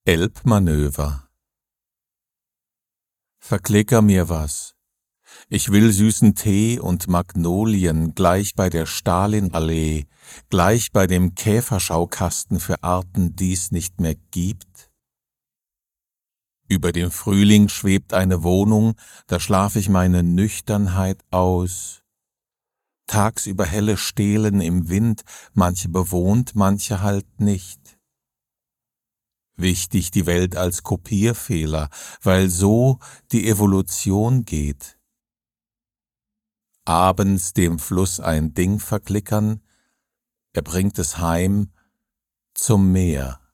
Elbmanöver. Verklicker mir was. Ich will süßen Tee und Magnolien gleich bei der Stalinallee, gleich bei dem Käferschaukasten für Arten, die's nicht mehr gibt. Über dem Frühling schwebt eine Wohnung, da schlaf ich meine Nüchternheit aus. Tagsüber helle Stelen im Wind, manche bewohnt, manche halt nicht. Wichtig die Welt als Kopierfehler, weil so die Evolution geht. Abends dem Fluss ein Ding verklickern, er bringt es heim zum Meer.